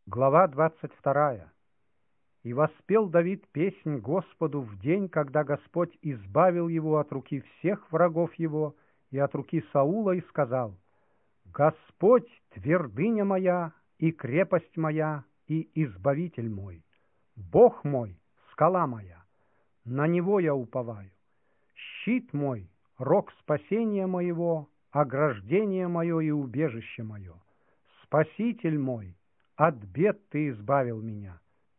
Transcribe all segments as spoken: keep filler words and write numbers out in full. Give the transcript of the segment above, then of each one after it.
Глава двадцать вторая. «И воспел Давид песнь Господу в день, когда Господь избавил его от руки всех врагов его и от руки Саула, и сказал: Господь — твердыня моя и крепость моя и избавитель мой, Бог мой, скала моя, на Него я уповаю, щит мой, рог спасения моего, ограждение мое и убежище мое, Спаситель мой, от бед Ты избавил меня.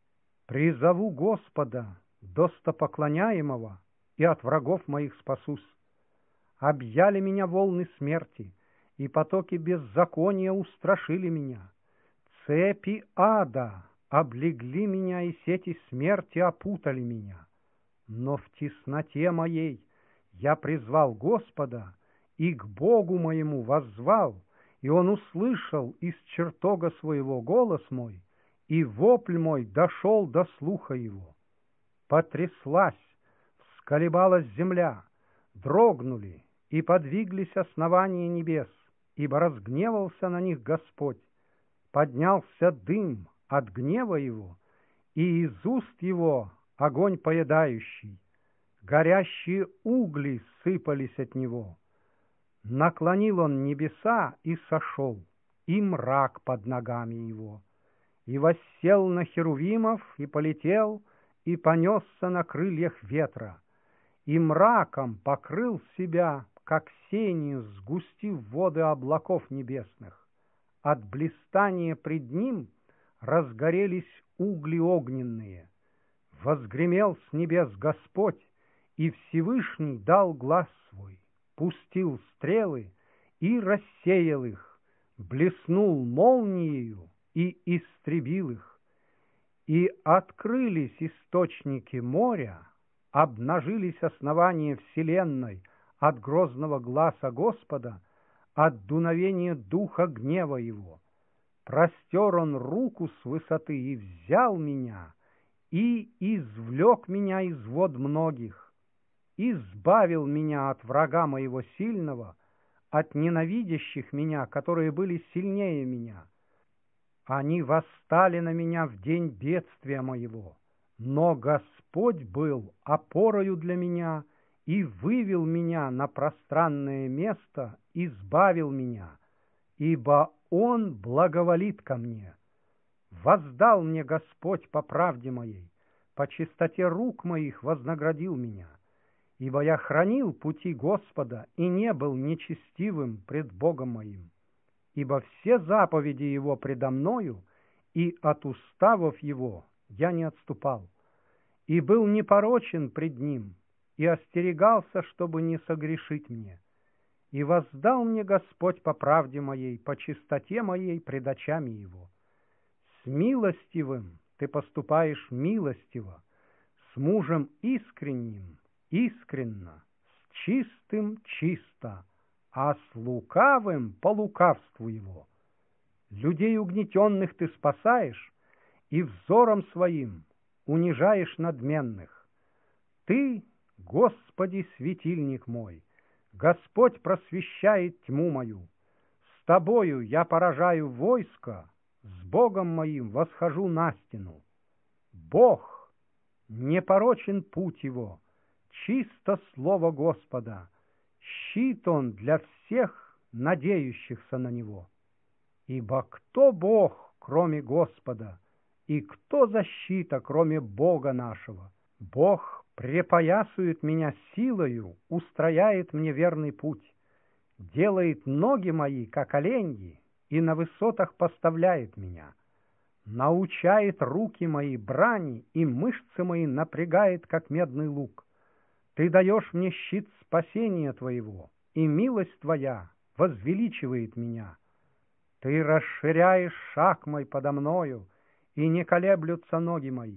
Призову Господа, достопоклоняемого, и от врагов моих спасусь. Объяли меня волны смерти, и потоки беззакония устрашили меня. Цепи ада облегли меня, и сети смерти опутали меня. Но в тесноте моей я призвал Господа, и к Богу моему воззвал, и Он услышал из чертога своего голос мой, и вопль мой дошел до слуха его. Потряслась, всколебалась земля, дрогнули и подвиглись основания небес, ибо разгневался на них Господь. Поднялся дым от гнева его, и из уст его огонь поедающий. Горящие угли сыпались от него. Наклонил он небеса и сошел, и мрак под ногами его. И воссел на херувимов, и полетел, и понесся на крыльях ветра, и мраком покрыл себя, как сенью, сгустив воды облаков небесных. От блистания пред ним разгорелись угли огненные. Возгремел с небес Господь, и Всевышний дал глас свой, пустил стрелы и рассеял их, блеснул молниею и истребил их. И открылись источники моря, обнажились основания вселенной от грозного гласа Господа, от дуновения духа гнева его. Простер он руку с высоты и взял меня, и извлек меня из вод многих, избавил меня от врага моего сильного, от ненавидящих меня, которые были сильнее меня. Они восстали на меня в день бедствия моего, но Господь был опорою для меня и вывел меня на пространное место, избавил меня, ибо Он благоволит ко мне. Воздал мне Господь по правде моей, по чистоте рук моих вознаградил меня, ибо я хранил пути Господа и не был нечестивым пред Богом моим. Ибо все заповеди Его предо мною, и от уставов Его я не отступал, и был непорочен пред Ним, и остерегался, чтобы не согрешить мне. И воздал мне Господь по правде моей, по чистоте моей пред очами Его. С милостивым ты поступаешь милостиво, с мужем искренним искренно, с чистым чисто, а с лукавым по лукавству его. Людей угнетенных ты спасаешь, и взором своим унижаешь надменных. Ты, Господи, светильник мой, Господь просвещает тьму мою. С тобою я поражаю войско, с Богом моим восхожу на стену. Бог, непорочен путь его, чисто слово Господа, щит он для всех, надеющихся на него. Ибо кто Бог, кроме Господа, и кто защита, кроме Бога нашего? Бог препоясует меня силою, устрояет мне верный путь, делает ноги мои, как оленьи, и на высотах поставляет меня, научает руки мои брани, и мышцы мои напрягает, как медный лук. Ты даешь мне щит спасения Твоего, и милость Твоя возвеличивает меня. Ты расширяешь шаг мой подо мною, и не колеблются ноги мои.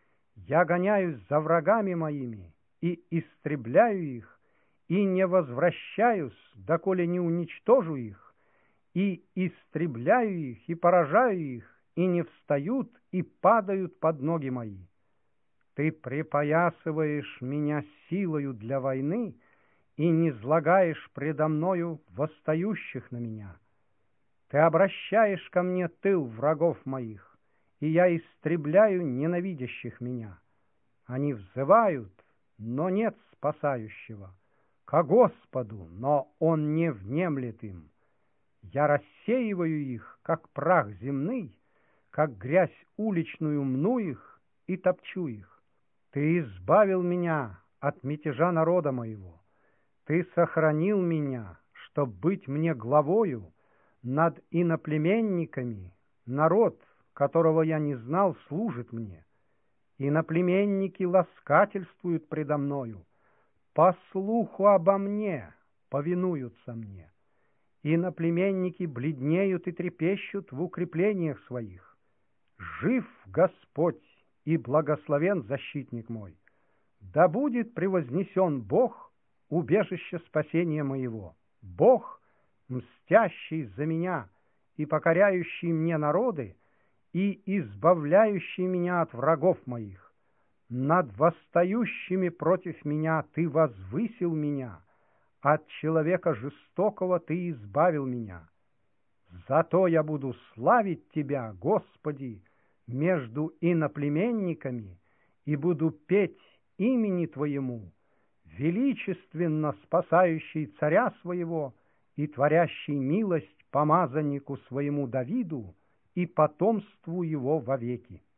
Я гоняюсь за врагами моими, и истребляю их, и не возвращаюсь, доколе не уничтожу их, и истребляю их, и поражаю их, и не встают, и падают под ноги мои. Ты припоясываешь меня силою для войны и низлагаешь предо мною восстающих на меня. Ты обращаешь ко мне тыл врагов моих и я истребляю ненавидящих меня. Они взывают, но нет спасающего, ко Господу, но Он не внемлет им. Я рассеиваю их, как прах земный, как грязь уличную мну их и топчу их. Ты избавил меня от мятежа народа моего. Ты сохранил меня, чтоб быть мне главою над иноплеменниками. Народ, которого я не знал, служит мне. Иноплеменники ласкательствуют предо мною, по слуху обо мне повинуются мне. Иноплеменники бледнеют и трепещут в укреплениях своих. Жив Господь и благословен защитник мой. Да будет превознесен Бог, убежище спасения моего, Бог, мстящий за меня и покоряющий мне народы, и избавляющий меня от врагов моих. Над восстающими против меня ты возвысил меня, от человека жестокого ты избавил меня. Зато я буду славить тебя, Господи, между иноплеменниками, и буду петь имени Твоему, величественно спасающий царя своего и творящий милость помазаннику своему Давиду и потомству его вовеки.